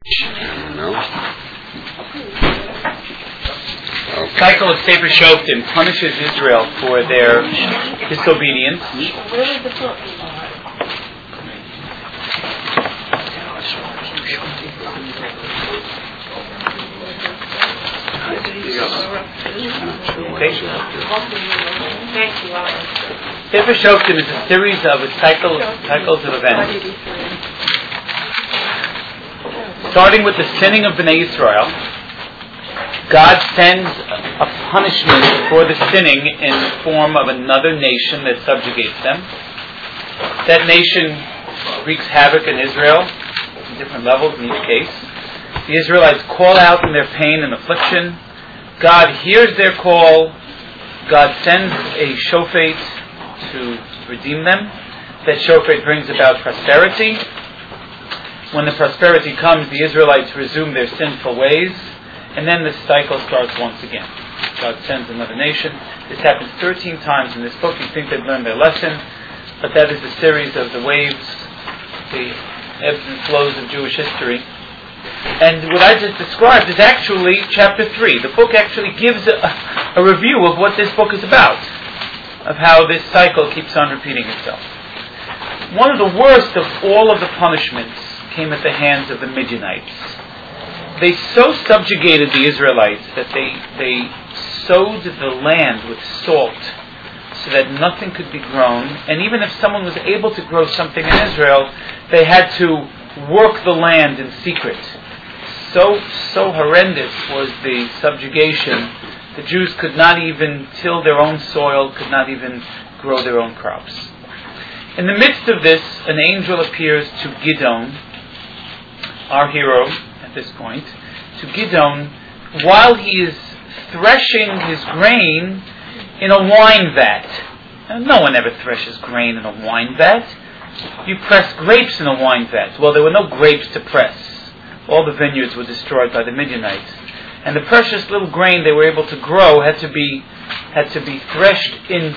No. The cycle of Sefer Shoftim punishes Israel for their disobedience. Okay. Sefer Shoftim is a series of cycles of events. Starting with the sinning of Bnei Israel, God sends a punishment for the sinning in the form of another nation that subjugates them. That nation wreaks havoc in Israel, in different levels in each case. The Israelites call out in their pain and affliction. God hears their call. God sends a shofet to redeem them. That shofet brings about prosperity. When the prosperity comes, the Israelites resume their sinful ways, and then the cycle starts once again. God sends another nation. This happens 13 times in this book. You think they've learned their lesson, but that is the series of the waves, the ebbs and flows of Jewish history. And what I just described is actually chapter 3. The book actually gives a review of what this book is about, of how this cycle keeps on repeating itself. One of the worst of all of the punishments came at the hands of the Midianites. They so subjugated the Israelites that they sowed the land with salt so that nothing could be grown. And even if someone was able to grow something in Israel, they had to work the land in secret. So horrendous was the subjugation. The Jews could not even till their own soil, could not even grow their own crops. In the midst of this, an angel appears to Gideon, our hero at this point, to Gideon, while he is threshing his grain in a wine vat. Now, no one ever threshes grain in a wine vat. You press grapes in a wine vat. Well, there were no grapes to press. All the vineyards were destroyed by the Midianites. And the precious little grain they were able to grow had to be threshed in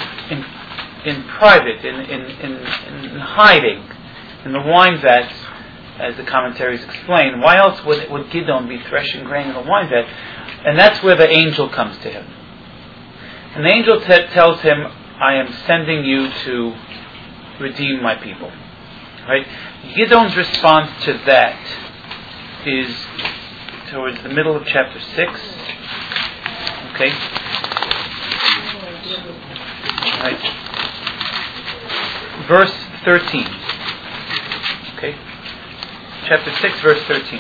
private, in hiding, in the wine vats, as the commentaries explain. Why else would Gideon be threshing grain in a wine vat? And that's where the angel comes to him. And the angel tells him, I am sending you to redeem my people. Right? Gideon's response to that is towards the middle of chapter 6. Okay? Right. Verse 13. Okay? Chapter 6, verse 13.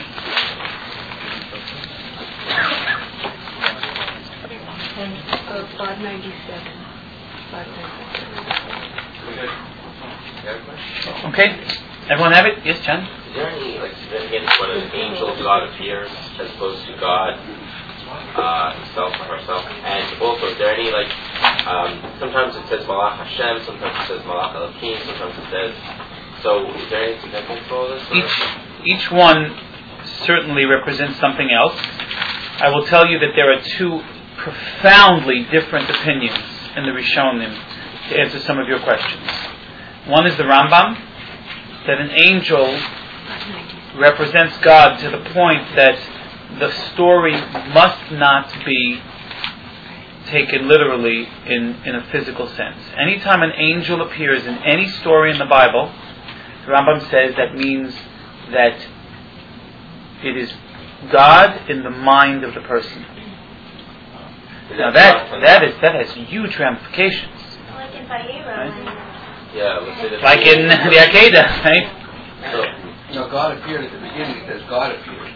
Okay? Everyone have it? Yes, John? Is there any significance when an angel of God appears as opposed to God himself or herself? And also, is there any sometimes it says Malach Hashem, sometimes it says Malach Elohim, sometimes it says. So, is there any significance for all this? Each one certainly represents something else. I will tell you that there are two profoundly different opinions in the Rishonim to answer some of your questions. One is the Rambam, that an angel represents God to the point that the story must not be taken literally in a physical sense. Anytime an angel appears in any story in the Bible, the Rambam says that means that it is God in the mind of the person. Now that has huge ramifications. Like in Vayera. Yeah, let's say that. Like in the Akedah, right? No, God appeared at the beginning. It says God appeared.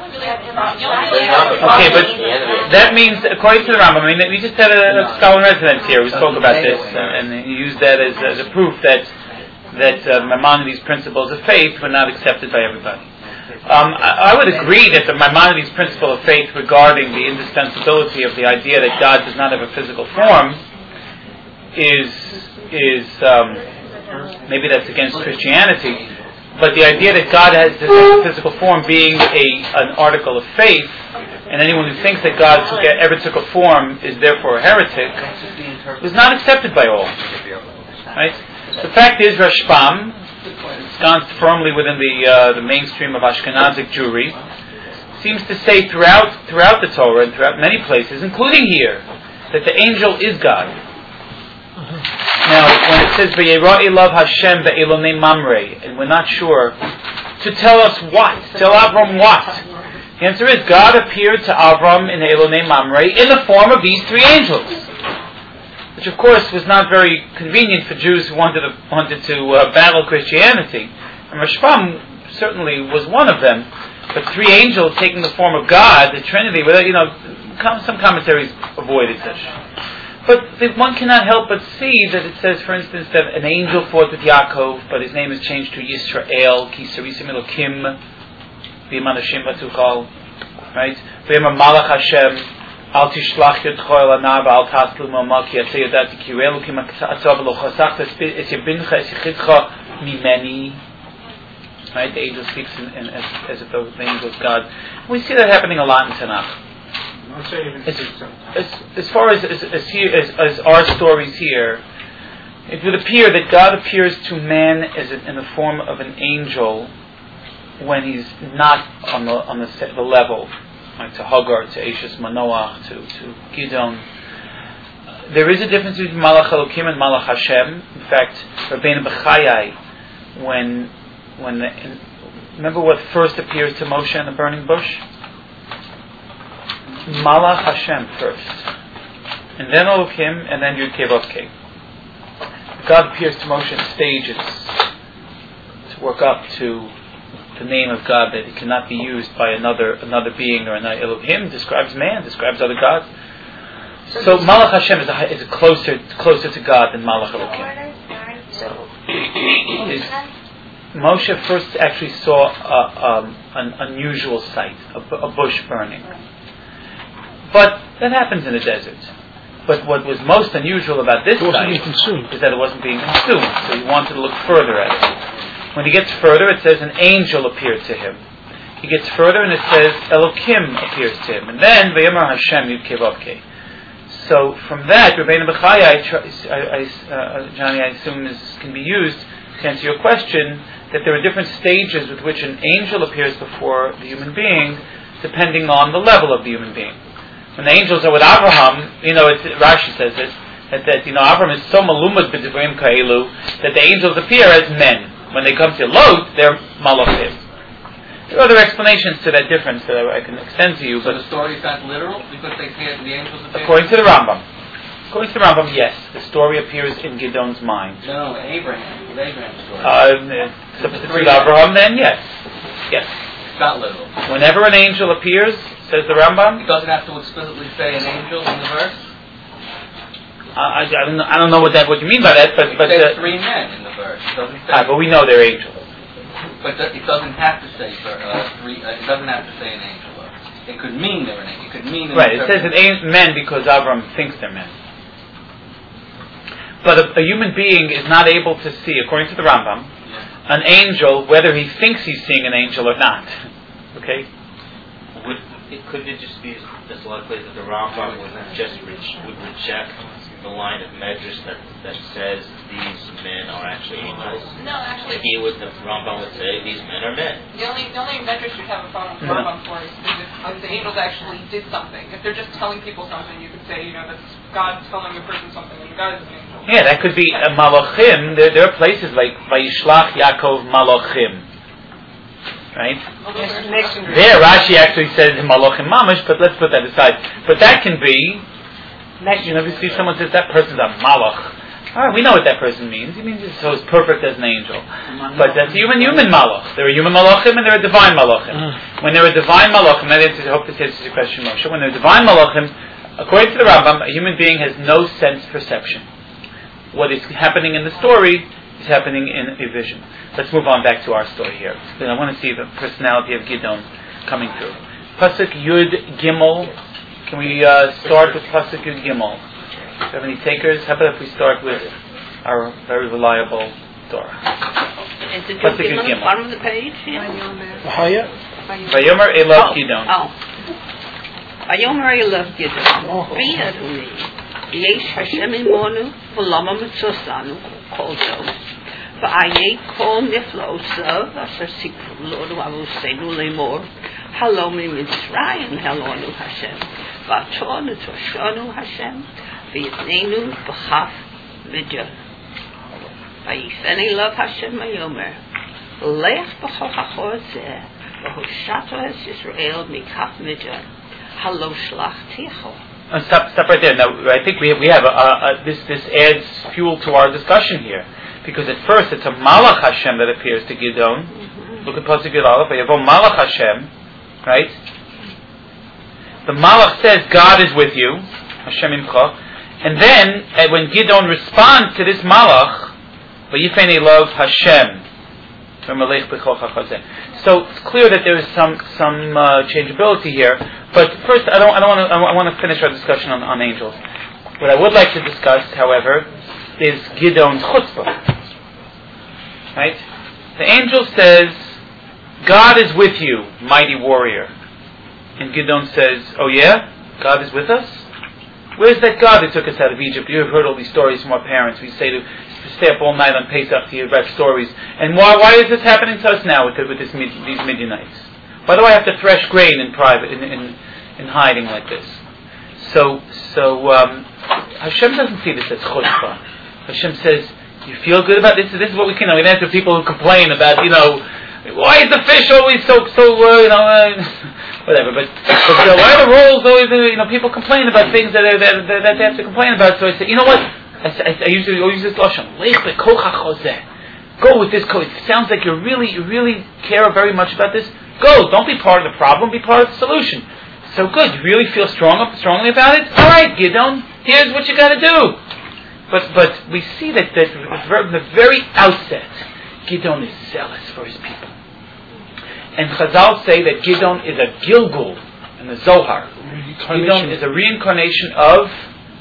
Okay, but that means, according to the Rambam, I mean, we just had a scholar in residence here. We spoke about this, and he used that as a proof that Maimonides' principles of faith were not accepted by everybody. I would agree that the Maimonides' principle of faith regarding the indispensability of the idea that God does not have a physical form is maybe that's against Christianity, but the idea that God has a physical form being an article of faith, and anyone who thinks that God ever took a form is therefore a heretic, was not accepted by all. Right? The fact is, Rashbam ensconced firmly within the mainstream of Ashkenazic Jewry, seems to say throughout the Torah and throughout many places, including here, that the angel is God. Now, when it says V'yera elav Hashem be'elonei mamre, and we're not sure, to tell us what? Tell Avram what? The answer is God appeared to Avram in Elonei Mamre in the form of these three angels, which of course was not very convenient for Jews who wanted to battle Christianity. And Rashbam certainly was one of them. But three angels taking the form of God, the Trinity, some commentaries avoided such. But one cannot help but see that it says, for instance, that an angel fought with Yaakov, but his name is changed to Yisrael, Ki Sarisim Elokim, V'Iman Hashem Batuchal, right? V'Yemar Malach Hashem, Al Tishlach Yodcho El Anar V'Al Taslu Mama Ki Yaseh Yodati Ki Elokim Atzav Lo Chasachta Es Yebincha Es Yichidcha Mimeni. Right? The angel speaks as if the angel was God. We see that happening a lot in Tanakh. As far as our stories here, it would appear that God appears to man in the form of an angel when he's not on the level, like to Hagar, to Ashes Manoach, to Gidon. There is a difference between Malach Elokim and Malach Hashem. In fact, Rabbeinu Bechayai, remember what first appears to Moshe in the burning bush? Malach Hashem first, and then Elokim, and then Yud Kei Vav Kei. God appears to Moshe in stages to work up to the name of God, that it cannot be used by another being or another. Elohim describes man, describes other gods. So Malach Hashem is closer to God than Malach Elokim. Moshe first actually saw an unusual sight, a bush burning. But that happens in the desert. But what was most unusual about this sight is that it wasn't being consumed. So he wanted to look further at it. When he gets further, it says an angel appeared to him. He gets further and it says Elokim appears to him. And then V'yamar Hashem Yud Kei Vav Kei. So from that, Rabbeinu Bechayai, Johnny, I assume can be used to answer your question, that there are different stages with which an angel appears before the human being, depending on the level of the human being. When the angels are with Abraham, Rashi says it, that Abraham is so malumad b'divrim ka'elu that the angels appear as men. When they come to Lot, they're malachim. There are other explanations to that difference that I can extend to you. So the story is not literal because they say the angels appear? According to the Rambam, yes, the story appears in Gidon's mind. No, Abraham. With Abraham's story. Substitute Abraham, then yes. It's not literal. Whenever an angel appears, says the Rambam, it doesn't have to explicitly say an angel in the verse. I don't know what you mean by that, but it says three men in the verse. It doesn't say. But we know they're angels. But it doesn't have to say three. It doesn't have to say an angel. It could mean they're an angel. It could mean right. It says men because Avram thinks they're men. But a human being is not able to see, according to the Rambam, an angel whether he thinks he's seeing an angel or not. Okay. Could it just be as likely that the Rambam would reject the line of Medrash that says these men are actually angels? No, actually. The Rambam would say these men are men. The only Medrash you'd have a problem with Rambam for is if the angels actually did something. If they're just telling people something, you could say, that's God telling a person something, and God is an angel. Yeah, that could be Malachim. There are places like Vayishlach Yaakov Malachim. Right? There, Rashi actually says Malachim Mamash, but let's put that aside. But that can be, if you see someone says that person's a Malach, all right, we know what that person means. He means so as perfect as an angel. But that's human Malach. There are human Malachim and there are divine Malachim. When there are divine Malachim, I hope this answers your question, Moshe. When there are divine Malachim, according to the Rambam, a human being has no sense perception. What is happening in the story is happening in a vision. Let's move on back to our story here. I want to see the personality of Gidon coming through. Pasuk Yud Gimel. Can we start with Pasuk Yud Gimel? Do you have any takers? How about if we start with our very reliable Torah? Pasuk Yud Gimel. Bottom of the page here. Vayomer Elav Gidon. Vayomer Elav Gidon. Yesh Hashem imonu v'lama mitzosanu kol tov. Va'ayei kol niflosav asher sikru lo'nu avosenu lemor halo miMitzrayim helonu Hashem v'atonu toshonu Hashem v'yitnenu b'chaf Midyan v'yifeni love Hashem mayomer lech b'chochacho zeh v'hoshato es Yisrael mikaf Midyan halo shlachticho. Stop right there. Now, I think we have this adds fuel to our discussion here, because at first it's a Malach Hashem that appears to Gidon. Mm-hmm. Look at Pasuk Yud Aleph. Yavo Malach Hashem, right? The Malach says, "God is with you, Hashem imcha," and then when Gidon responds to this Malach, "Vayifnei love Hashem." So it's clear that there is some changeability here. But first, I want to finish our discussion on angels. What I would like to discuss, however, is Gidon's chutzpah. Right? The angel says, "God is with you, mighty warrior," and Gidon says, "Oh yeah, God is with us? Where's that God that took us out of Egypt?" You have heard all these stories from our parents. We say to stay up all night on Pesach to hear about stories. And why is this happening to us now with these Midianites? Why do I have to thresh grain in private, in hiding like this? So Hashem doesn't see this as chutzpah. Hashem says, "You feel good about this? This is what we can. We answer people who complain about, why is the fish always so whatever. But why are the rolls always? People complain about things that they have to complain about. So I say, you know what? I usually use this lashon. Lech bekocha chozeh. Go with this code. It sounds like you really care very much about this. Go. Don't be part of the problem. Be part of the solution. So good. You really feel strongly about it. All right, Gidon. Here's what you got to do. But we see that from the very outset, Gidon is zealous for his people. And Chazal say that Gidon is a Gilgul in the Zohar. Gidon is a reincarnation of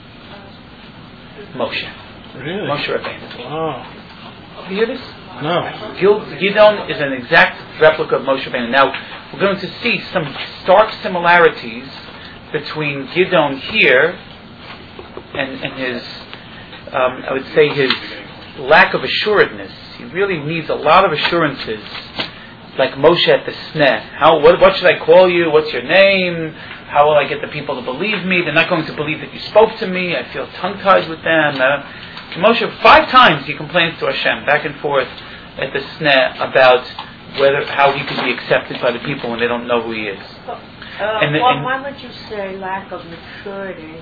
Moshe. Really? Moshe Rabbeinu. Wow. You hear this? No. Gidon is an exact replica of Moshe Rabbeinu. Now, we're going to see some stark similarities between Gidon here and his, I would say, his lack of assuredness. He really needs a lot of assurances, like Moshe at the Sneh. What should I call you? What's your name? How will I get the people to believe me? They're not going to believe that you spoke to me. I feel tongue-tied with them. Moshe, 5 times he complains to Hashem, back and forth at the Sneh, about how he could be accepted by the people when they don't know who he is. Why would you say lack of maturity?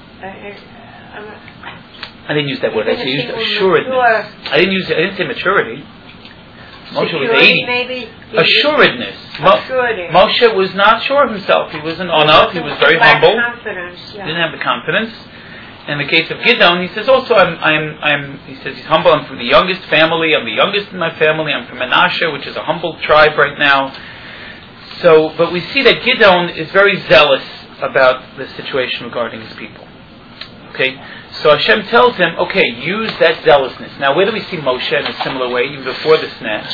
I didn't use that word. I used assuredness. I didn't say maturity. Moshe was 80. Maybe assuredness. Moshe was not sure of himself. He was an onav. He was very humble. Confidence, yeah. Didn't have the confidence. In the case of Gidon, he says also, he says he's humble. I'm from the youngest family. I'm the youngest in my family. I'm from Menashe, which is a humble tribe right now. So, but we see that Gidon is very zealous about the situation regarding his people. Okay, so Hashem tells him, okay, use that zealousness. Now, where do we see Moshe in a similar way, even before the Sneh?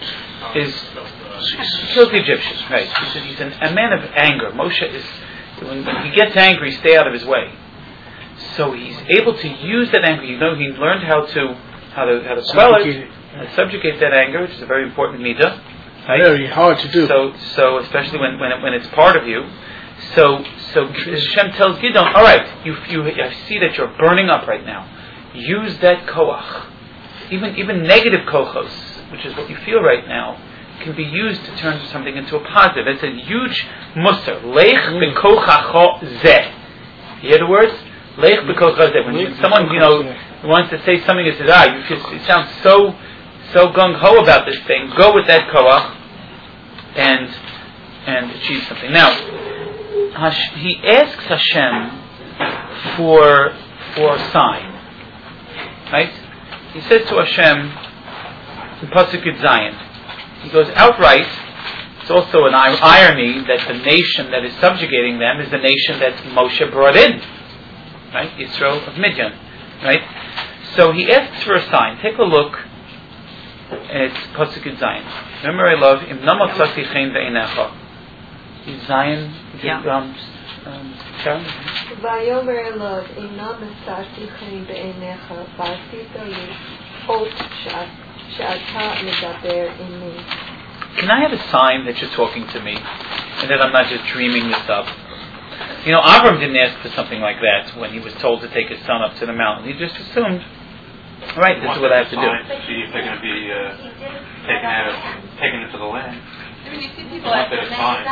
He killed the Egyptians, right? He's a man of anger. Moshe is, when he gets angry, stay out of his way. So he's able to use that anger. He learned how to quell it, and subjugate that anger, which is a very important midah. Right? Very hard to do. So especially when it's part of you. So Hashem tells Gidon, all right, I see that you're burning up right now. Use that koach. Even negative kochos, which is what you feel right now, can be used to turn something into a positive. It's a huge musar. Lech bekochacho zeh. You hear the words? Lech bekochacho zeh. When someone wants to say something, it says, you sound so gung ho about this thing. Go with that koach and achieve something. Now, he asks Hashem for a sign, right? He says to Hashem in Pasuk Yud Zayin, he goes outright. It's also an irony that the nation that is subjugating them is the nation that Moshe brought in, right? Yisrael of Midian, right? So he asks for a sign. Take a look. It's Pasuk Yud Zayin. Remember, I love Im namatzati chen ve'enecha. Zion, Sharon? Vayomer Elov, Eina Mesarti Chen Be'enecha, V'asita Li Hot Shat שאתה מדבר עמי. Can I have a sign that you're talking to me and that I'm not just dreaming this up? You know, Avram didn't ask for something like that when he was told to take his son up to the mountain. He just assumed, all right, this is what I have to do. See if they're going to be taken into the land. I mean, you see people at the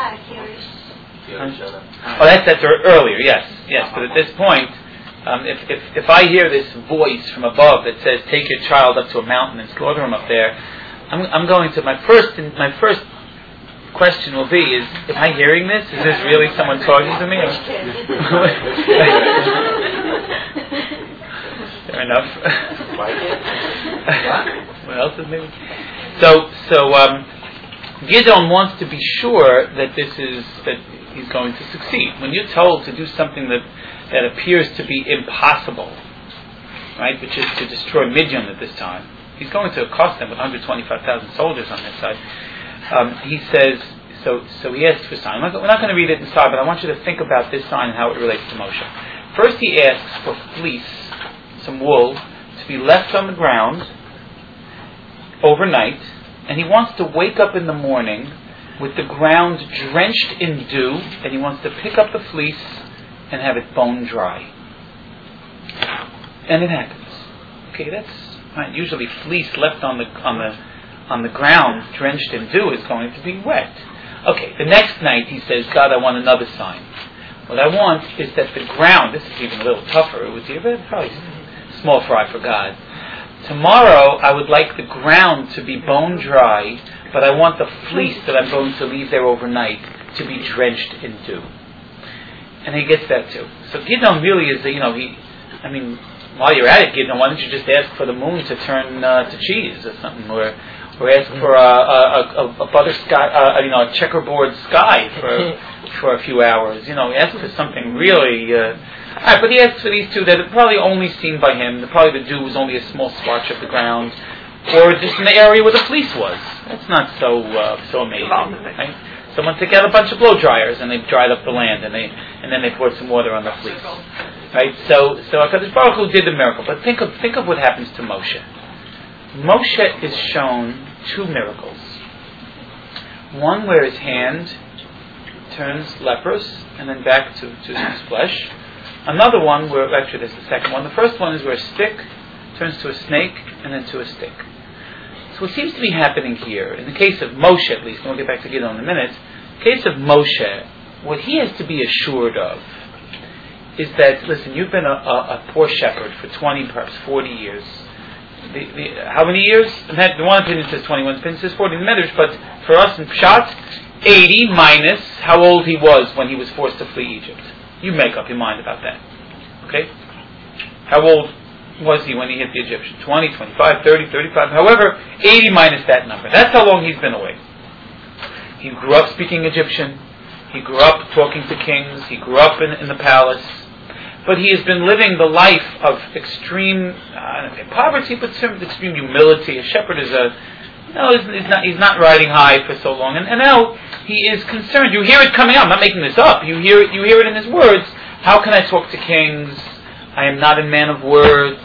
Oh, that's earlier, yes. But at this point, if I hear this voice from above that says, "Take your child up to a mountain and slaughter him up there," I'm going to my first question will be: am I hearing this? Is this really someone talking to me? Fair enough. What else is maybe? So Gideon wants to be sure that he's going to succeed. When you're told to do something that appears to be impossible, right, which is to destroy Midian at this time, he's going to accost them with 125,000 soldiers on this side. He says, so he asks for a sign. We're not going to read it inside, but I want you to think about this sign and how it relates to Moshe. First, he asks for fleece, some wool, to be left on the ground overnight, and he wants to wake up in the morning with the ground drenched in dew, and he wants to pick up the fleece and have it bone dry. And it happens. Okay, that's right. Usually fleece left on the ground drenched in dew is going to be wet. Okay, the next night he says, God, I want another sign. What I want is that the ground, this is even a little tougher, it would be probably small fry for God. Tomorrow I would like the ground to be bone dry, but I want the fleece that I'm going to leave there overnight to be drenched in dew. And he gets that too. So Gideon really is, while you're at it, Gideon, why don't you just ask for the moon to turn to cheese or something, or ask for a butter sky, a checkerboard sky for a few hours. Ask for something really. But he asks for these two that are probably only seen by him. Probably the dew was only a small splotch of the ground, or just in the area where the fleece was. That's not so amazing, right? Someone took out a bunch of blow dryers and they dried up the land, and then they poured some water on the fleece, right? So HaKadosh Baruch Hu did the miracle. But think of what happens to Moshe. Moshe is shown two miracles. One where his hand turns leprous and then back to his flesh. Another one where, actually this is the second one. The first one is where a stick turns to a snake and then to a stick. So what seems to be happening here, in the case of Moshe at least, and we'll get back to Gideon in a minute, in the case of Moshe, what he has to be assured of is that, listen, you've been a poor shepherd for 20, perhaps 40 years. How many years? The one opinion says 20, one opinion says 40 in the Medrash, but for us in Pshat, 80 minus how old he was when he was forced to flee Egypt. You make up your mind about that. Okay? How old was he when he hit the Egyptian? 20, 25, 30, 35, however, 80 minus that number. That's how long he's been away. He grew up speaking Egyptian. He grew up talking to kings. He grew up in the palace. But he has been living the life of extreme, I don't know, poverty, but extreme humility. A shepherd is he's not riding high for so long. And now he is concerned. You hear it coming out. I'm not making this up. You hear it in his words. How can I talk to kings? I am not a man of words.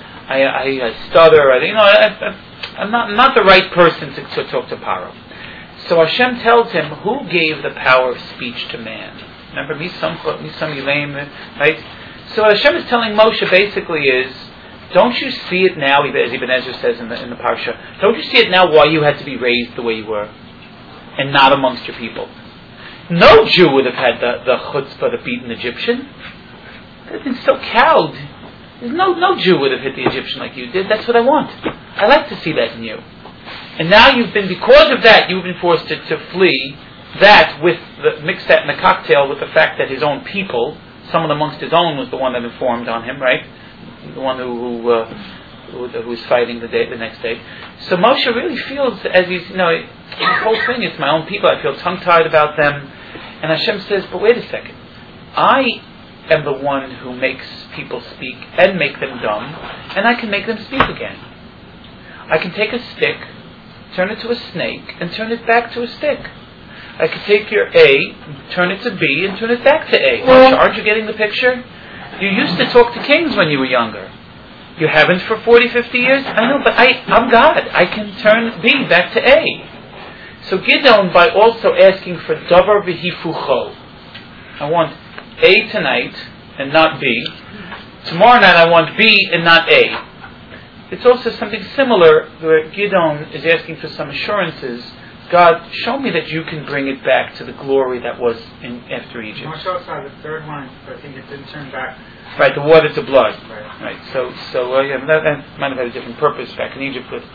I stutter. I'm not the right person to talk to Paro. So Hashem tells him, who gave the power of speech to man? Remember, Misam Yileim, right? So what Hashem is telling Moshe basically is, don't you see it now, as Ibn Ezra says in the Parsha, don't you see it now why you had to be raised the way you were, and not amongst your people? No Jew would have had the chutzpah to beat an Egyptian. They've been so cowed. No Jew would have hit the Egyptian like you did. That's what I want. I like to see that in you. And now because of that, you've been forced to flee that mix that in the cocktail with the fact that his own people, someone amongst his own was the one that informed on him, right? The one who was fighting the next day. So Moshe really feels, as he's, this whole thing, it's my own people, I feel tongue-tied about them. And Hashem says, but wait a second. I am the one who makes people speak and make them dumb, and I can make them speak again. I can take a stick, turn it to a snake, and turn it back to a stick. I can take your A, turn it to B, and turn it back to A. Aren't you getting the picture? You used to talk to kings when you were younger. You haven't for 40, 50 years? I know, but I'm God. I can turn B back to A. So Gideon, by also asking for davar v'hifucho, I want A tonight and not B. Tomorrow night I want B and not A. It's also something similar where Gideon is asking for some assurances. God, show me that you can bring it back to the glory that was after Egypt. Moshe saw the third one, but I think it didn't turn back. Right, the water to blood. Right. So that might have had a different purpose back in Egypt, but.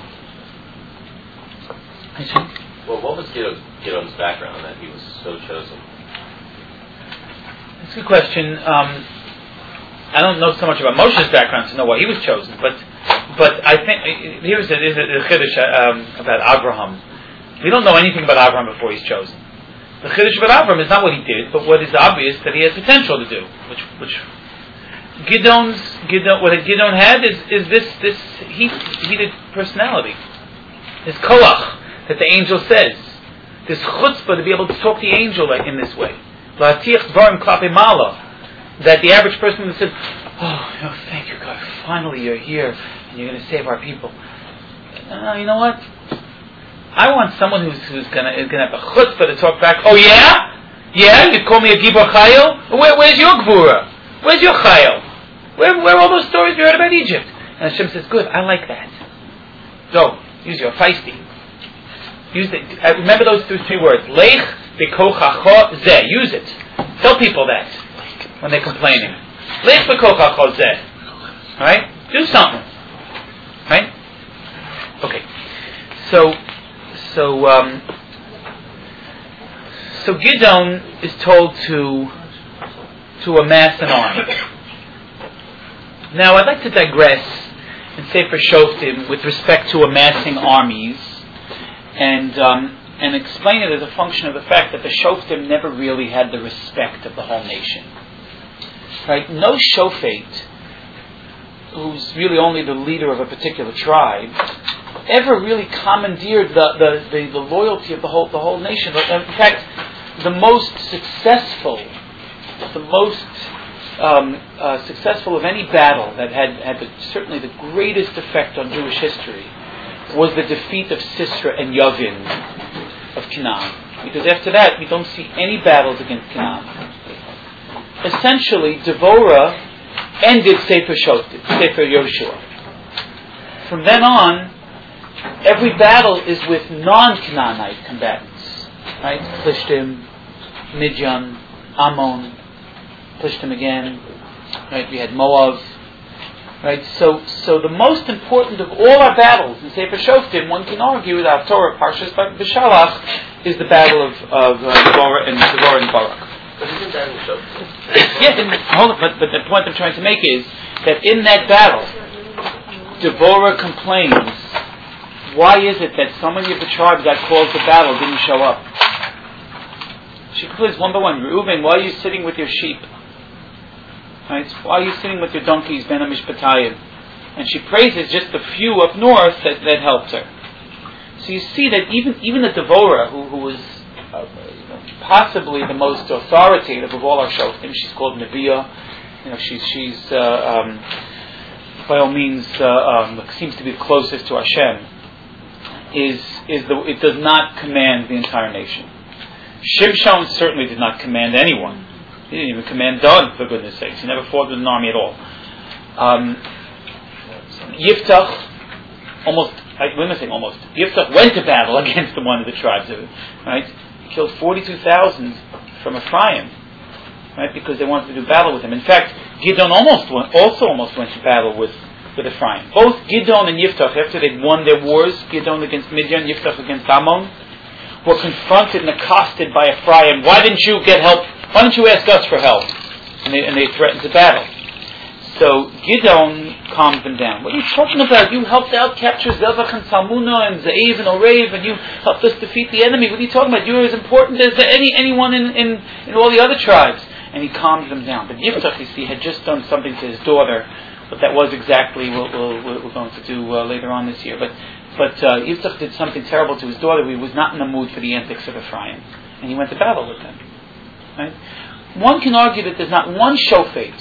Well, what was Gideon's background that he was so chosen? That's a good question. I don't know so much about Moshe's background to know why he was chosen, but I think here's a chiddush about Abraham. We don't know anything about Abraham before he's chosen. The chiddush about Abraham is not what he did, but what is obvious that he has potential to do. Which what Gideon had is this heated personality, this koach that the angel says, this chutzpah to be able to talk to the angel in this way. La'atiach dvarim klape mala. That the average person would have said, oh, thank you, God, finally you're here and you're going to save our people. You know what? I want someone who's going to have a chutzpah to talk back. Oh, yeah? Yeah? You call me a gibor chayil? Where's your gvura? Where's your chayil? Where are all those stories you heard about Egypt? And Hashem says, good, I like that. Go, use your feisty. Remember those three words. Lech b'kochacho zeh. Use it. Tell people that when they're complaining. Lech b'kochacho zeh. Right? Do something. Right? Okay. So Gideon is told to amass an army. Now I'd like to digress and Sefer Shoftim with respect to amassing armies, and explain it as a function of the fact that the Shoftim never really had the respect of the whole nation. Right? No Shofet, who's really only the leader of a particular tribe, ever really commandeered the loyalty of the whole nation. In fact, the most successful of any battle that had certainly the greatest effect on Jewish history was the defeat of Sisera and Yavin of Canaan. Because after that, we don't see any battles against Canaan. Essentially, Devorah ended Sefer Yoshua. From then on, every battle is with non-Canaanite combatants. Right? Plishtim, Midian, Ammon, Plishtim again. Right? We had Moab. Right? So the most important of all our battles in Sefer Shoftim, one can argue that Torah Parshas B'Shalach is the battle of Devorah and Barak. But isn't that in Shoftim? Yes, but the point I'm trying to make is that in that battle, Devorah complains, why is it that so many of the tribes that caused the battle didn't show up? She complains one by one, Reuben, why are you sitting with your sheep? Right? Why are you sitting with your donkeys, Ben Amishpatayim? And she praises just the few up north that helped her. So you see that even the Devorah, who was possibly the most authoritative of all our shoftim, she's called Nebiah. She's by all means seems to be the closest to Hashem. It does not command the entire nation. Shimshon certainly did not command anyone. He didn't even command Doeg, for goodness sakes. He never fought with an army at all. Yiftach, Yiftach went to battle against one of the tribes. Right? He killed 42,000 from Ephraim, right? Because they wanted to do battle with him. In fact, Gideon almost went to battle with Ephraim. Both Gideon and Yiftach, after they'd won their wars, Gideon against Midian, Yiftach against Ammon, were confronted and accosted by Ephraim. Why didn't you get help? Why didn't you ask us for help? And they threatened to battle. So Gideon calmed them down. What are you talking about? You helped out capture Zevach and Salmuna and Ze'ev and Orev, and you helped us defeat the enemy. What are you talking about? You're as important as anyone in all the other tribes. And he calmed them down. But Yiftach, you see, had just done something to his daughter, but that was exactly what we're going to do later on this year. But Yiftach did something terrible to his daughter. He was not in the mood for the antics of Ephraim, and he went to battle with them. Right? One can argue that there's not one shofet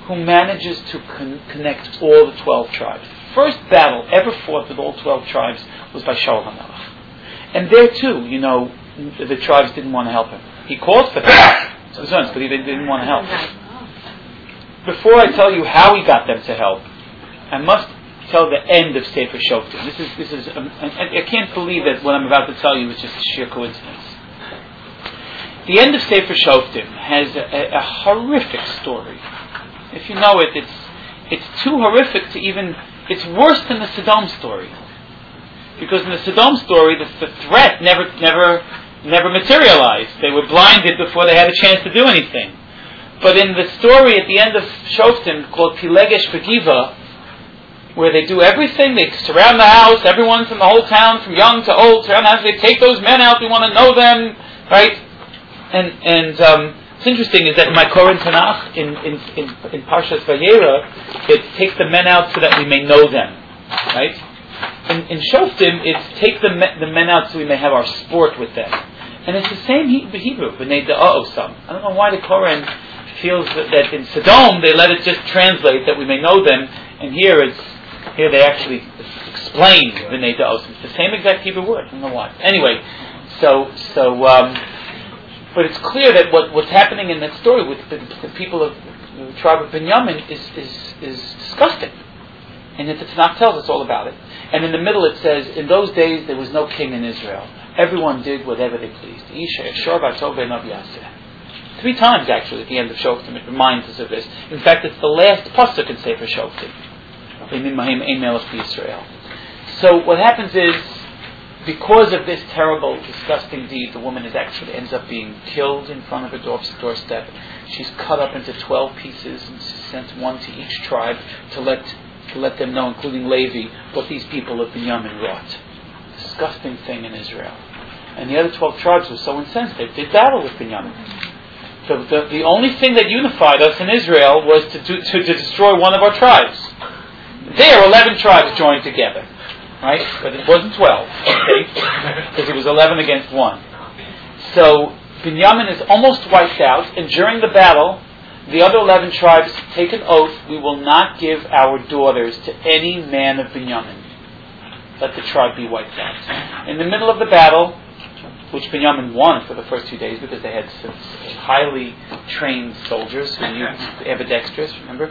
who manages to connect all the 12 tribes. The first battle ever fought with all 12 tribes was by Shaul HaMelech. And there too, the tribes didn't want to help him. He called for them, but they didn't want to help. Before I tell you how he got them to help, I must tell the end of Sefer Shoftim. This is. I can't believe that what I'm about to tell you is just a sheer coincidence. The end of Sefer Shoftim has a horrific story. If you know it, it's too horrific to even. It's worse than the Sodom story, because in the Sodom story, the threat never materialized. They were blinded before they had a chance to do anything. But in the story at the end of Shoftim called Pilegesh Begiva, where they do everything, they surround the house, everyone from the whole town, from young to old, surround the house, they take those men out, we want to know them, right? And what's interesting is that in my Koran Tanakh, in Parshas Vayera, it takes the men out so that we may know them, right? In Shoftim, it's take the men out so we may have our sport with them. And it's the same Hebrew, B'nai Da'osam. I don't know why the Koran feels that in Sodom they let it just translate that we may know them, and here they actually explain B'nai Da'osam. It's the same exact Hebrew word. I don't know why. Anyway, but it's clear that what's happening in that story with the people of the tribe of Binyamin is disgusting. And the Tanakh tells us all about it. And in the middle it says, in those days there was no king in Israel. Everyone did whatever they pleased. 3 times actually at the end of Shoftim it reminds us of this. In fact, it's the last pasuk in Sefer Shoftim. So what happens is, because of this terrible, disgusting deed, the woman ends up being killed in front of her doorstep. She's cut up into 12 pieces and sent one to each tribe to let them know, including Levi, what these people of Binyamin wrought. Disgusting thing in Israel. And the other 12 tribes were so incensed, they did battle with Binyamin. The only thing that unified us in Israel was to destroy one of our tribes. There, 11 tribes joined together. Right? But it wasn't 12, okay? Because it was 11 against 1. So, Binyamin is almost wiped out, and during the battle, the other 11 tribes take an oath, we will not give our daughters to any man of Binyamin. Let the tribe be wiped out. In the middle of the battle, which Binyamin won for the first 2 days because they had highly trained soldiers who used ambidextrous, remember?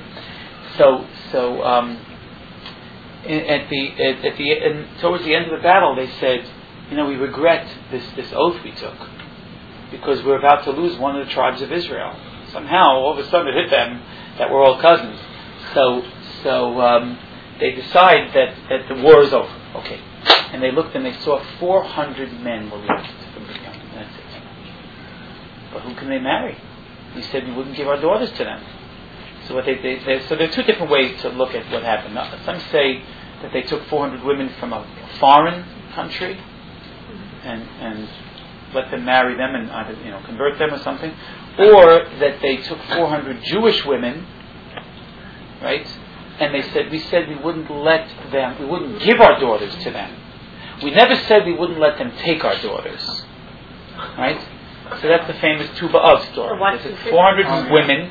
Towards the end of the battle, they said, we regret this oath we took because we're about to lose one of the tribes of Israel. Somehow, all of a sudden, it hit them that we're all cousins. So they decide that the war is over. Okay, and they looked and they saw 400 men were left from Binyamin. That's it. But who can they marry? We said we wouldn't give our daughters to them. So so there are 2 different ways to look at what happened. Now, some say that they took 400 women from a foreign country and let them marry them and either convert them or something, or that they took 400 Jewish women, right? And we said we wouldn't give our daughters to them. We never said we wouldn't let them take our daughters, right? So that's the famous Tu B'Av story. There's 400 women.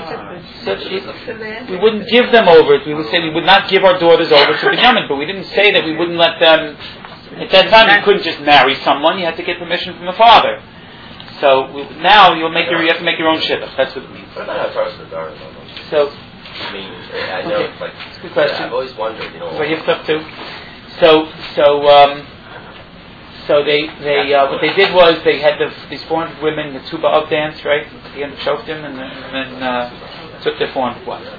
We wouldn't give them over. We would say we would not give our daughters over to Binyamin, but we didn't say that we wouldn't let them. At that time, you couldn't just marry someone. You had to get permission from the father. So now you have to make your own shidduch. That's what it means. What about Torah's daughters? So, I know it's like. It's a good question. I've always wondered, So you have stuff too. So they what they did was they had these 400 women the Tu B'Av dance, right, at the end of Shoftim, and then took their 400 wives.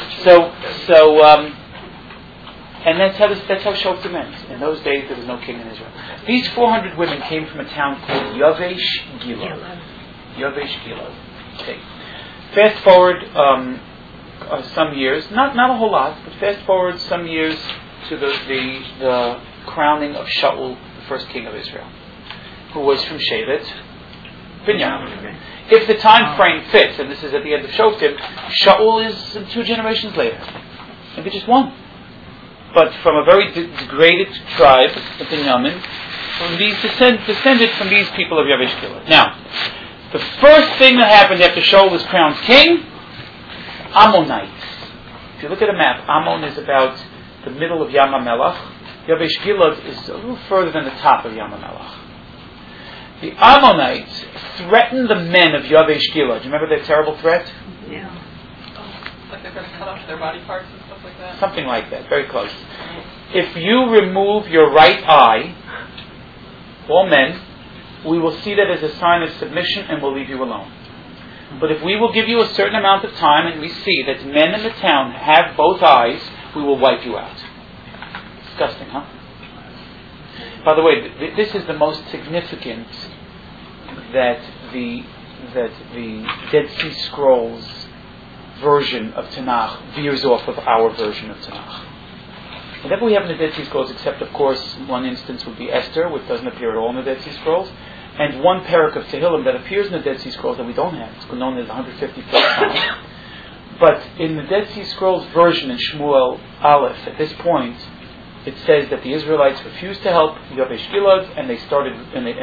And that's how Shoftim ends. In those days there was no king in Israel. These 400 women came from a town called Yavesh Gilad. Yavesh Gilad. Okay. Fast forward some years, not a whole lot, but fast forward some years to the crowning of Shaul, the first king of Israel, who was from Shevet Binyamin. If the time frame fits, and this is at the end of Shoftim, Shaul is 2 generations later, maybe just 1. But from a very degraded tribe of Binyamin, descended from these people of Yavesh Gilad. Now, the first thing that happened after Shaul was crowned king Ammonites. If you look at a map, Ammon is about the middle of Yam HaMelech. Yavesh Gilad is a little further than the top of Yam HaMelech. The Ammonites threatened the men of Yavesh Gilad. Do you remember that terrible threat? Yeah. Like they're going to cut off their body parts and stuff like that? Something like that, very close. If you remove your right eye, all men, we will see that as a sign of submission and we'll leave you alone. But if we will give you a certain amount of time and we see that men in the town have both eyes, we will wipe you out. Disgusting, huh? By the way, this is the most significant that the Dead Sea Scrolls version of Tanakh veers off of our version of Tanakh. Whatever we have in the Dead Sea Scrolls, except of course one instance would be Esther, which doesn't appear at all in the Dead Sea Scrolls, and one parak of Tehillim that appears in the Dead Sea Scrolls that we don't have. It's known as 151st. But in the Dead Sea Scrolls version in Shmuel Aleph, at this point, it says that the Israelites refused to help Yavesh Gilad, and they started,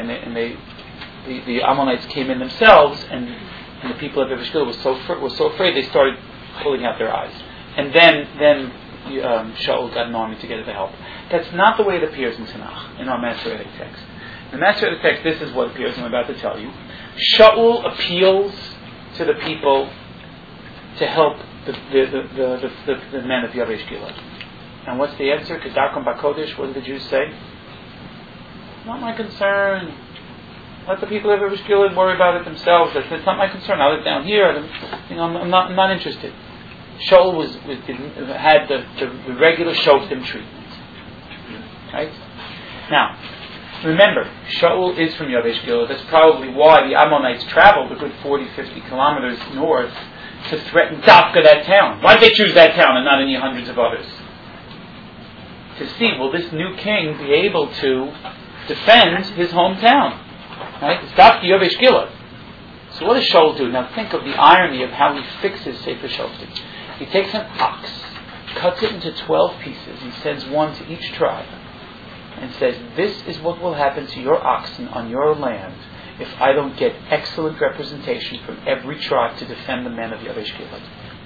the Ammonites came in themselves, and the people of Yavesh Gilad were so afraid they started pulling out their eyes. And then Shaul got an army to get the help. That's not the way it appears in Tanakh, in our Masoretic text. In the Masoretic text, this is what appears, I'm about to tell you. Shaul appeals to the people to help the men of Yavesh Gilad. And what's the answer? Kedarkom Bakodesh, what did the Jews say? Not my concern. Let the people of Yavesh Gilad worry about it themselves. It's not my concern. I live down here. I'm not interested. Shaul had the regular Shoftim treatment. Right? Now, remember, Shaul is from Yavesh Gilad. That's probably why the Ammonites traveled a good 40-50 kilometers north to threaten Dafka, that town. Why did they choose that town and not any hundreds of others? To see, will this new king be able to defend his hometown? Right? It's Dafka Yavesh Gilad. So what does Shaul do? Now think of the irony of how he fixes Sefer Shoftim. He takes an ox, cuts it into 12 pieces, and sends one to each tribe, and says, this is what will happen to your oxen on your land if I don't get excellent representation from every tribe to defend the men of Yavesh Gilad.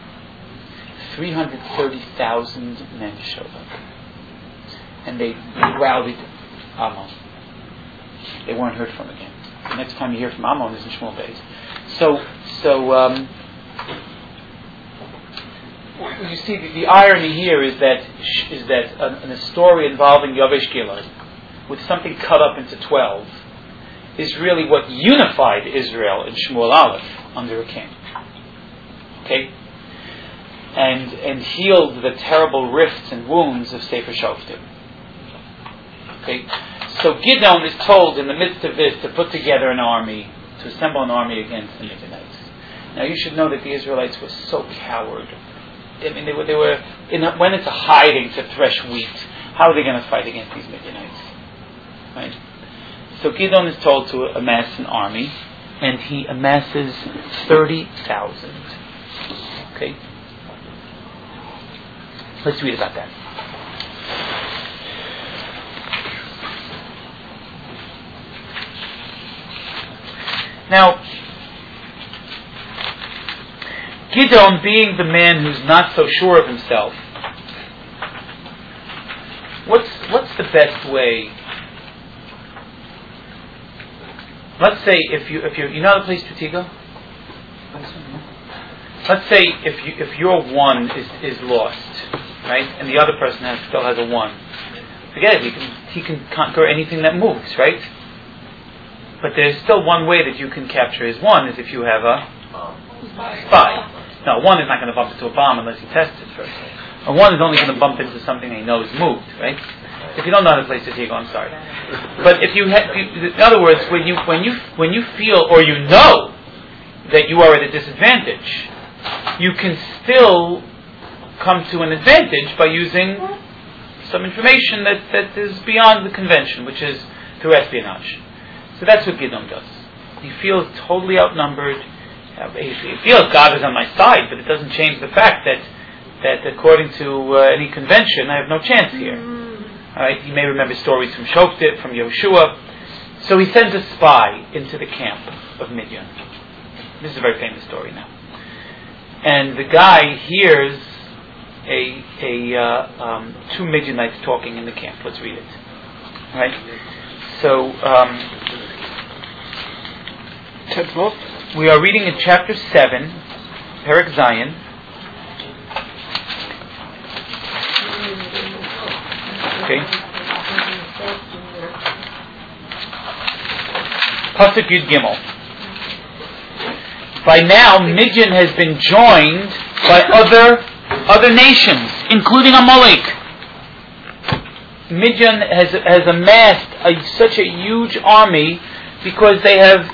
330,000 men showed up. And they routed Ammon. They weren't heard from again. The next time you hear from Ammon is in Shmuel Beis. So you see, the irony here is that a story involving Yavesh Gilad, with something cut up into 12, is really what unified Israel in Shmuel Aleph under a king. Okay? And healed the terrible rifts and wounds of Sefer Shoftim. Okay? So Gideon is told in the midst of this to put together an army, to assemble an army against the Midianites. Now you should know that the Israelites were so coward. I mean, they were went into hiding to thresh wheat. How are they going to fight against these Midianites? Right? So Gideon is told to amass an army, and he amasses 30,000. Okay? Let's read about that. Now, Gideon, being the man who's not so sure of himself, what's the best way? Let's say if you know the place Stratigo? Let's say if your one is lost, right, and the other person still has a one, forget it. He can conquer anything that moves, right? But there's still one way that you can capture his one, is if you have a spy. Now, one is not going to bump into a bomb unless he tests it first. A one is only going to bump into something that he knows moved, right? If you don't know how to play Stratigo, I'm sorry. But if you, in other words, when you feel or you know that you are at a disadvantage, you can still come to an advantage by using some information that is beyond the convention, which is through espionage. So that's what Gideon does. He feels totally outnumbered. He feels God is on my side, but it doesn't change the fact that according to any convention, I have no chance here. All right? You may remember stories from Shoftim, from Yehoshua. So he sends a spy into the camp of Midian. This is a very famous story now. and the guy hears two Midianites talking in the camp. Let's read it. Right. So we are reading in chapter 7, Perek Zayin. Okay. Pasuk Yud Gimel. By now, Midian has been joined by other nations, including Amalek. Midian has amassed such a huge army because they have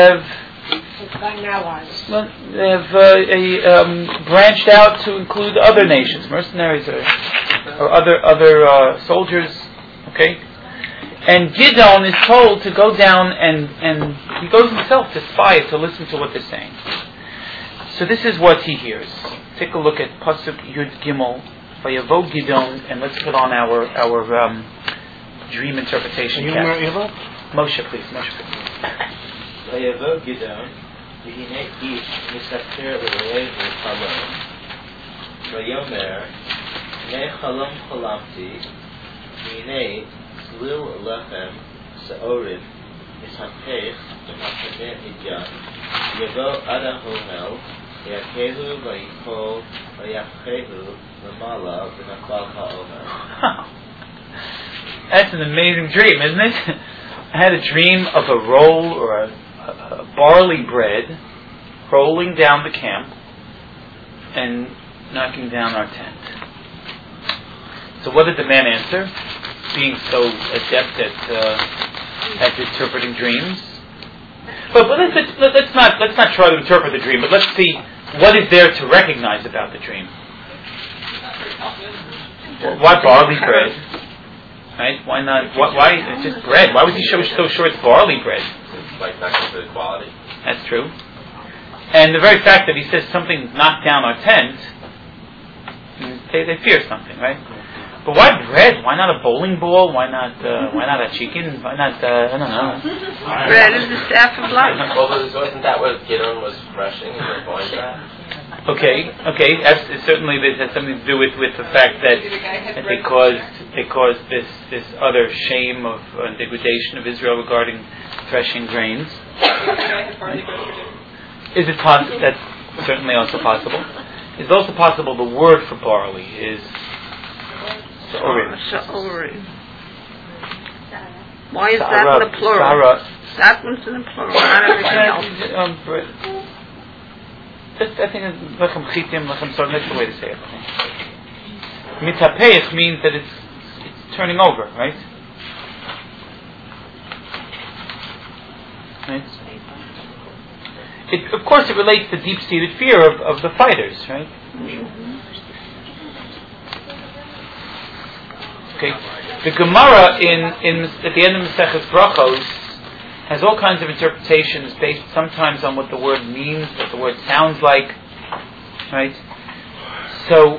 branched out to include other nations, mercenaries or other soldiers. Okay. And Gideon is told to go down and he goes himself to spy, to listen to what they're saying. So this is what he hears. Take a look at Pasuk Yud Gimel, Vayavo Gideon, and let's put on our dream interpretation. Moshe, please. Vayavo Gideon, v'hinei ish misaker l'ro'eh v'chalom, v'yomer, ne chalom chalamti, v'hinei Lil lechem seorim mishapech b'machane Midian yavo ad ha'ohel yakehu v'yichol v'yachehu l'mala v'nachal ha'ohel. That's an amazing dream, isn't it? I had a dream of a roll or a barley bread rolling down the camp and knocking down our tent. So what did the man answer? Being so adept at interpreting dreams, but let's not try to interpret the dream. But let's see what is there to recognize about the dream. Why barley bread? Right? Why not? Why it's just bread? Why was he so sure it's barley bread? It's like not good quality. That's true. And the very fact that he says something knocked down our tent, they fear something, right? But why bread? Why not a bowling ball? Why not a chicken? Why not I don't know. Bread is the staff of life. Well, wasn't that what Gideon was rushing and going to that? Okay. Certainly this has something to do with the fact that they caused this utter shame of degradation of Israel regarding threshing grains. Is it possible? That's certainly also possible. It's also possible the word for barley is Sha'orim. Why is that in the plural? That one's in the plural, not everything else. I think lechem chitim, lechem sorghum, that's the way to say it. Mitapeich means that it's turning over, right? Of course, it relates to deep-seated fear of the fighters, right? Okay. The Gemara at the end of Maseches Brachos has all kinds of interpretations based sometimes on what the word means, what the word sounds like, right? So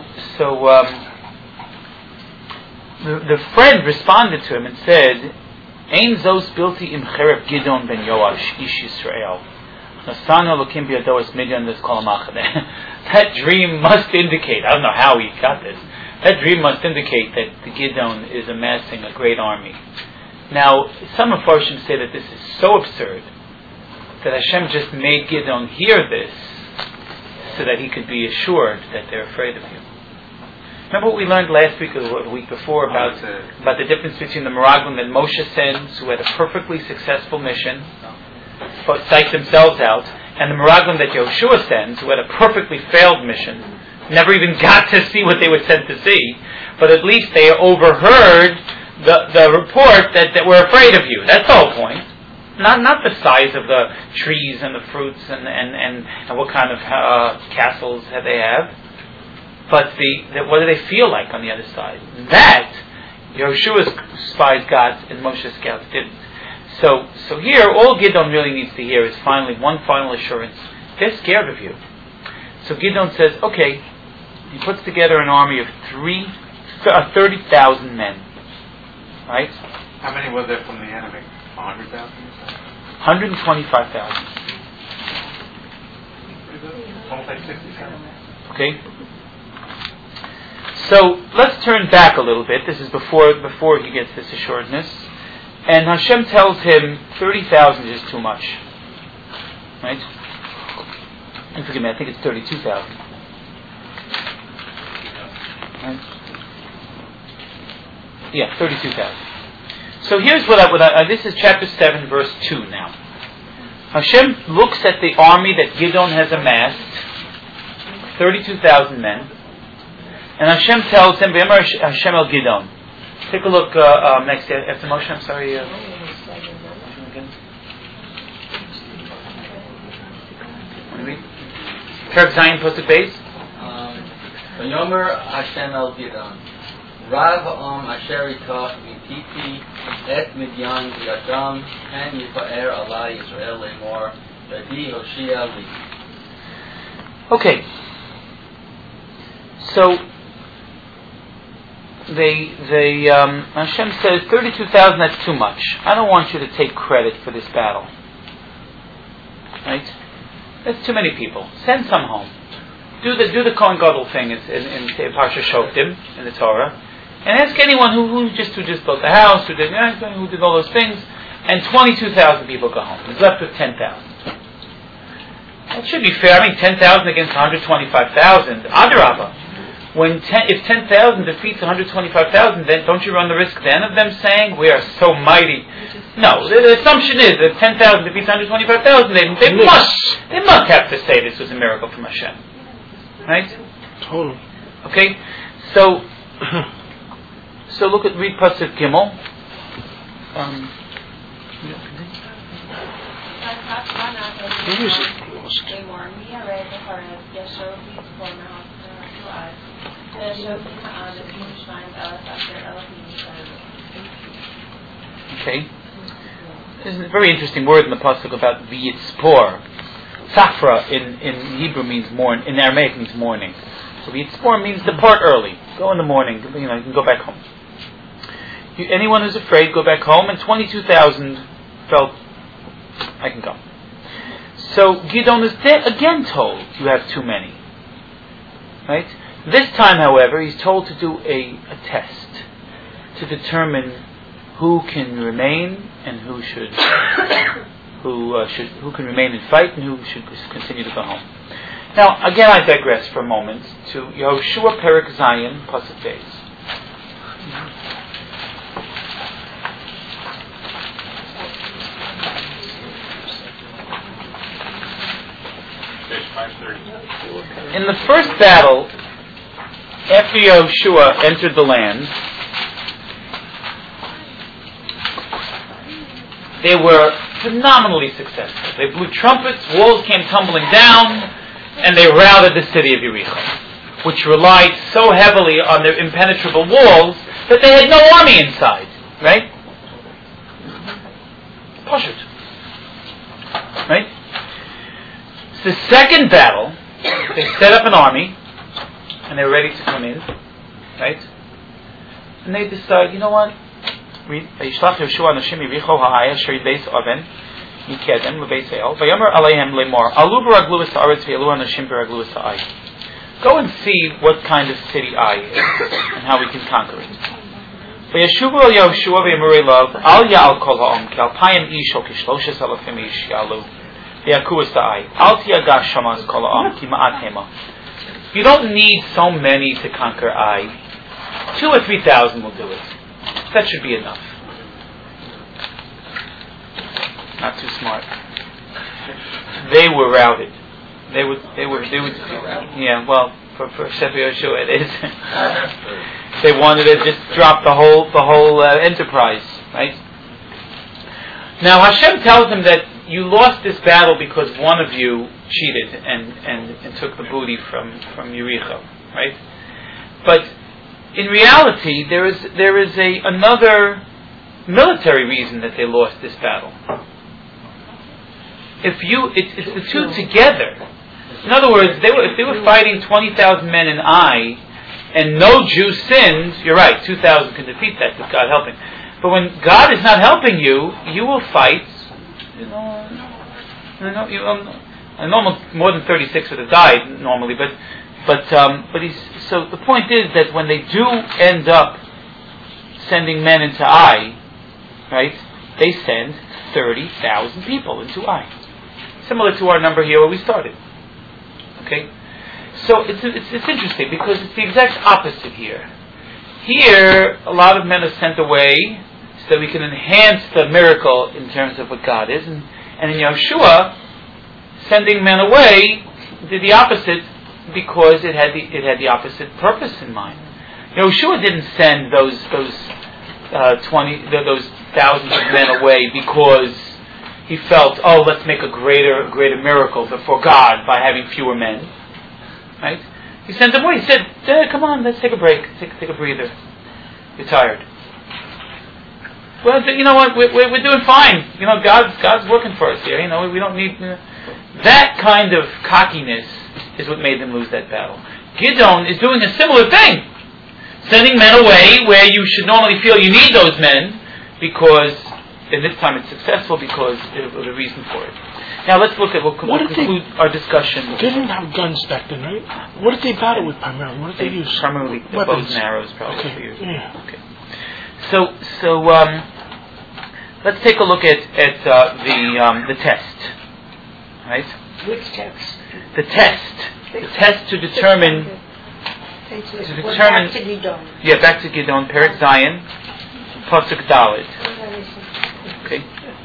the friend responded to him and said, "Ein zos bilti im cheref Gideon ben Yoash ish Yisrael." That dream must indicate, I don't know how he got this, that dream must indicate that the Gideon is amassing a great army. Now, some Mepharshim say that this is so absurd that Hashem just made Gideon hear this so that he could be assured that they're afraid of him. Remember what we learned last week or the week before about the difference between the Meraglim that Moshe sends, who had a perfectly successful mission, but psyched themselves out, and the Meraglim that Yoshua sends, who had a perfectly failed mission, never even got to see what they were sent to see, but at least they overheard the report that we're afraid of you. That's the whole point. Not the size of the trees and the fruits and what kind of castles they have, but what do they feel like on the other side? That Yoshua's spies got and Moshe's scouts didn't. So here, all Gideon really needs to hear is one final assurance. They're scared of you. So Gideon says, okay, he puts together an army of 30,000 men. Right? How many were there from the enemy? 100,000? 125,000. Almost like 67. Okay? So let's turn back a little bit. This is before he gets this assuredness. And Hashem tells him 30,000 is too much. Right? And forgive me, I think it's 32,000. Right? Yeah, 32,000. So here's what this is chapter 7, verse 2 now. Hashem looks at the army that Gideon has amassed, 32,000 men, and Hashem tells him, V'yamar Hashem el Gideon. Take a look next after Moshe. I'm sorry. Perek Zayin Pasuk Beis. V'yomer Hashem el Gideon. Rav ha'am asher itach v'titi et midyan v'yadam ken yifa'er alai Yisrael lemor v'di Hoshia li. Okay. So Hashem says 32,000. That's too much. I don't want you to take credit for this battle. Right? That's too many people. Send some home. Do the Kohen Gadol thing in Parsha Shoftim in the Torah, and ask anyone who just built the house, who did all those things, and 22,000 people go home. He's left with 10,000. That should be fair. I mean, 10,000 against 125,000. Adrabah. If 10,000 defeats 125,000, then don't you run the risk then of them saying, we are so mighty? No, the assumption is that 10,000 defeats 125,000, they must have to say this was a miracle from Hashem. Right? Totally. Okay? So read Pasuk Gimel. Okay. There's a very interesting word in the pasuk about v'yitzpor. Safra in Hebrew means in Aramaic means morning. So v'yitzpor means depart early. Go in the morning. You can go back home. Anyone who's afraid, go back home. And 22,000 felt, I can go. So Gideon is again told, you have too many. Right? This time, however, he's told to do a test to determine who can remain and who can remain and fight and who should continue to go home. Now, again, I digress for a moment to Yehoshua Perek Zayin Pasuk Beis. In the first battle, after Yehoshua entered the land, they were phenomenally successful. They blew trumpets, walls came tumbling down, and they routed the city of Yericho, which relied so heavily on their impenetrable walls that they had no army inside. Right? Pashut. Right? The second battle, they set up an army, and they were ready to come in, right? And they decide, you know what? Read, Yishlach Yehoshua Anashim Yericho Ha'aya Asher Beis Oven Yikedem LeBeis El Vayomer Aleihem Lemor Alu B'Raglu V'Sa'aretz V'Yalu Anashim B'Raglu V'Sa'ai. Go and see what kind of city Ai is and how we can conquer it. V'Yeshuvu El Yehoshua V'Yamurei Lov Al Ya'al Kol Ha'om Ki Alpayim Ish O Kishloshes Alafim Ish Yalu V'Yaku V'Sa'ai Al Tiagash Shamas Kol Ha'om Ki Ma'at Hema. You don't need so many to conquer Ai. 2,000 or 3,000 will do it. That should be enough. Not too smart. They were routed. They would. Yeah. Well, for Sefer Yehoshua, it is. They wanted to just drop the whole enterprise, right? Now Hashem tells them that you lost this battle because one of you cheated and took the booty from Yericho, right? But in reality, there is another military reason that they lost this battle. It's the two together. In other words, if they were fighting 20,000 men in Ai, and no Jew sinned, you're right, 2,000 can defeat that with God helping. But when God is not helping you, you will fight. And more than 36 would have died normally, but he's, so the point is that when they do end up sending men into Ai, right, they send 30,000 people into Ai. Similar to our number here where we started. Okay? So it's interesting because it's the exact opposite here. Here, a lot of men are sent away so that we can enhance the miracle in terms of what God is. And in Yeshua, sending men away did the opposite because it had the opposite purpose in mind. Yeshua didn't send those thousands of men away because he felt, let's make a greater miracle before God by having fewer men. Right? He sent them away. He said, come on, let's take a break. Take a breather. You're tired. Well, you know what? We're doing fine. God's working for us here. We don't need... That kind of cockiness is what made them lose that battle. Gideon is doing a similar thing. Sending men away where you should normally feel you need those men because, and this time it's successful because of the reason for it. Now let's look at, we'll conclude our discussion. They didn't have guns back then, right? What did they battle with primarily? What did they use? Primarily the bows and arrows, probably. Okay. Yeah. Okay. So let's take a look at the test. Right? Which text? The test. The test to determine. Back to Gidon. Yeah, back to Gidon. Perek Zion, Pasuk Dalet. Okay.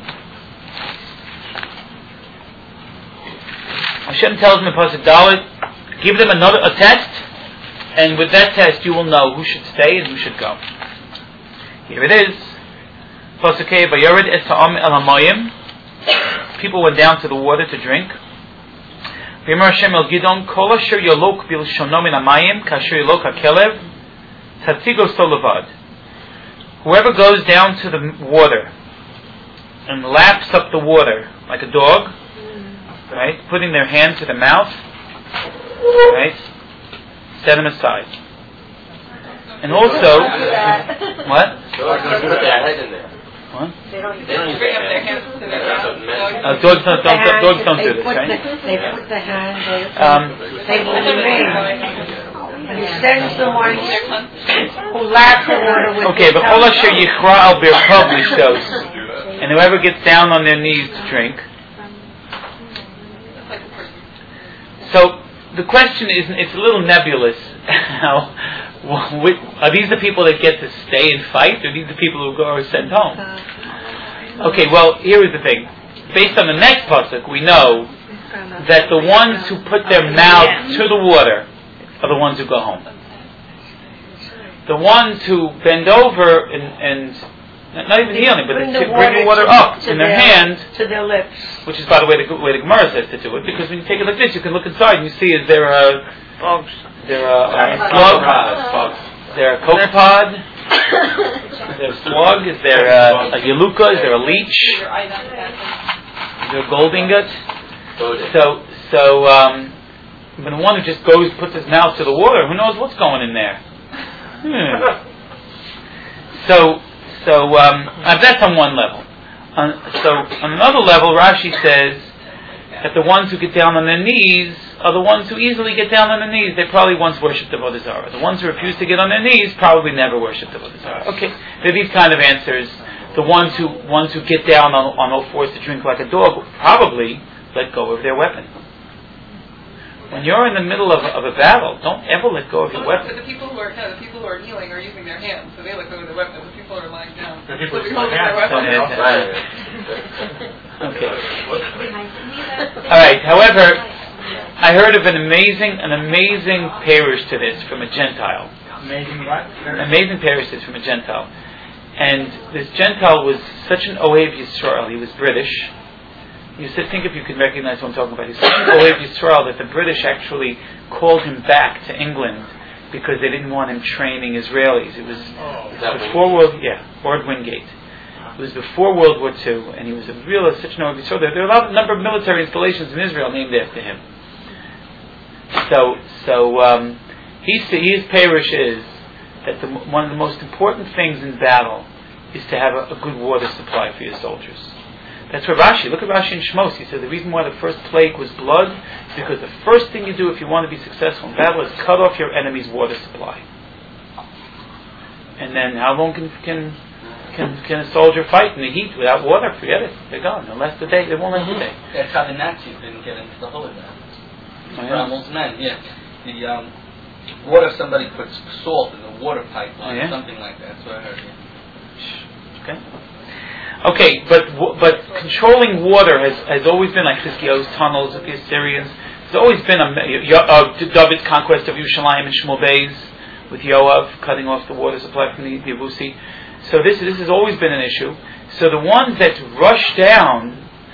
Hashem tells them in Pasuk Dalet, give them a test, and with that test you will know who should stay and who should go. Here it is. Pasuk Hey, Vayored et ha'am el hamayim. People went down to the water to drink. V'yamar Hashem el Gidon, kol asher yolok bilshono min hamayim, kasher yolok hakelev, tatzigo solevad. Whoever goes down to the water and laps up the water like a dog, right, putting their hand to the mouth, right, set them aside. And also, what? Dogs don't put their head in there. What? They don't They don't use Bring their up their hands. hands to their That's mouth. what men- Dogs don't do this, right? They put the hand, They will remain. And he sends the ones who lap the water with Okay, but their Kol tongue. asher yichra al birchav lishtos, and whoever gets down on their knees to drink. So the question is, it's a little nebulous. Now, are these the people that get to stay and fight, or are these the people who are sent home? Okay, well, here is the thing. Based on the next pasuk, we know that the ones who put their mouth to the water are the ones who go home. The ones who bend over and not even kneeling, but to bring the water up in their hand, to their lips. which is, by the way, the way the Gemara says to do it, because when you take it like this, you can look inside and you see, is there a slug? Is there a copepod? Is there a slug? Is there a yaluka? Is there a leech? Is there a gold ingot? So when the one who just puts his mouth to the water, who knows what's going in there? So that's on one level. So on another level, Rashi says that the ones who get down on their knees are the ones who easily get down on their knees. They probably once worshipped the Avodah Zarah. The ones who refuse to get on their knees probably never worshipped the Avodah Zarah. Okay, there are these kind of answers. The ones who get down on all fours to drink like a dog probably let go of their weapon. When you're in the middle of a battle, don't ever let go of your weapon. But the people who are kneeling are using their hands, so they let go of their weapon. The people who are lying down, The people they're who holding are their weapon. Okay. All right. However, I heard of an amazing parish to this from a Gentile. Amazing what? Amazing parish to this from a Gentile. And this Gentile was such an Ohev Yisrael. He was British. You said, think if you can recognize what I'm talking about. He's such an Ohev Yisrael that the British actually called him back to England because they didn't want him training Israelis. It was before Ord Wingate. It was before World War II, and he was such an Ohev Yisrael. There are a number of military installations in Israel named after him. So his parish is that one of the most important things in battle is to have a good water supply for your soldiers. That's where Rashi, look at Rashi in Shmos, he said the reason why the first plague was blood is because the first thing you do if you want to be successful in battle is cut off your enemy's water supply. And then how long can a soldier fight in the heat without water? Forget it. They're gone. They'll last the day. They won't last the day. That's how the Nazis didn't get into the Holocaust. Rommel's men, The what if somebody puts salt in the water pipeline or something like that? That's what I heard. Okay, but controlling water has always been like Chizkiyahu's tunnels of the Assyrians. There's always been David's conquest of Yerushalayim and Shmuel Beis with Yoav cutting off the water supply from the Yebusi. So this has always been an issue. So the ones that rush down,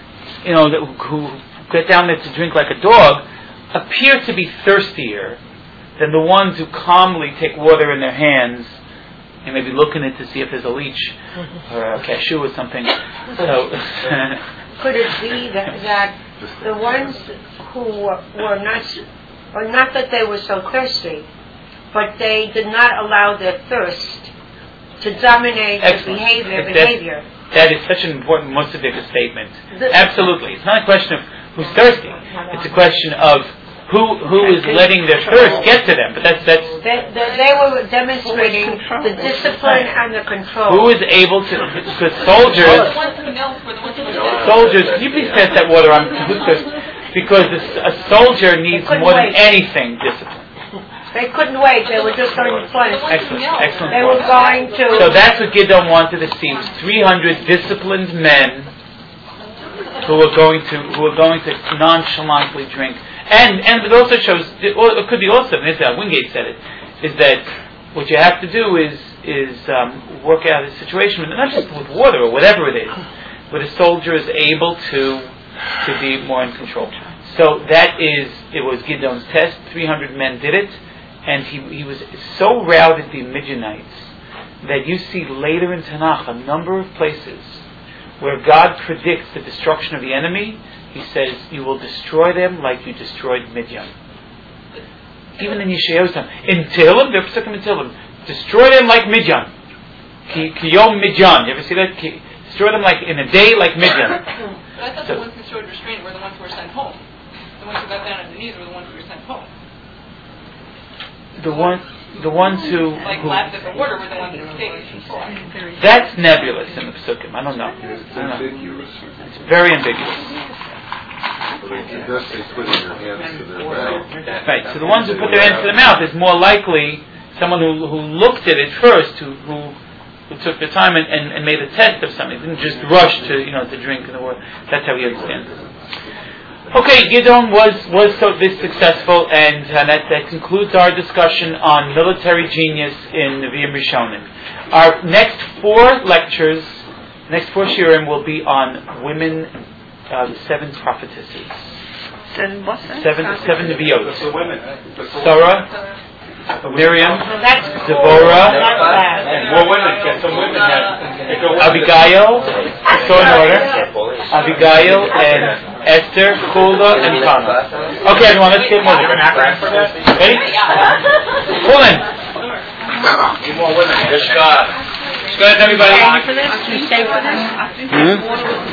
who get down there to drink like a dog, appear to be thirstier than the ones who calmly take water in their hands and maybe look in it to see if there's a leech or a cashew or something. So could it be that the ones who were not that they were so thirsty, but they did not allow their thirst to dominate their behavior? That is such an important Musavika statement. Absolutely. It's not a question of who's thirsty. It's a question of who is letting their thirst get to them. But that's they were demonstrating the discipline and the control. Who is able to? Because soldiers. Can you please pass that water on? Because a soldier needs more than anything discipline. They couldn't wait. They were just going to plunge. Excellent. They were going to. So that's what Gideon wanted to see: was 300 disciplined men who are going to nonchalantly drink. And it also shows, it could be also, and this is how Wingate said it, is that what you have to do is work out a situation, not just with water or whatever it is, but a soldier is able to be more in control. So it was Gideon's test. 300 men did it, and he was so routed the Midianites that you see later in Tanakh a number of places where God predicts the destruction of the enemy. He says, you will destroy them like you destroyed Midian. Even in Yeshayahu's time. In Tehillim, they're psukim in Tehillim. Destroy them like Midian. Ki yom Midian. You ever see that? Destroy them like in a day like Midian. But I thought the ones who showed restraint were the ones who were sent home. The ones who got down on their knees were the ones who were sent home. The ones who lapped at the water were the ones who stayed. That's nebulous in the psukim. I don't know. It's very ambiguous. Right. So the ones who put their hands to their mouth is more likely someone who looked at it first, who took the time and made a test of something. Didn't just rush to drink in the water. That's how he understands it. Okay, Gideon was this successful, and that concludes our discussion on military genius in Nevi'im Rishonim. Our next 4 lectures, next 4 shiurim will be on women, the 7 prophetesses. 7 Nevi'ot. Sarah, Miriam, Deborah, more women. Get some women now. Abigail, let's go in order. Abigail and Esther, Huldah, and Hannah. Okay, everyone, let's get moving. Ready? Pull in. Need more women. Good, everybody. Stay for this?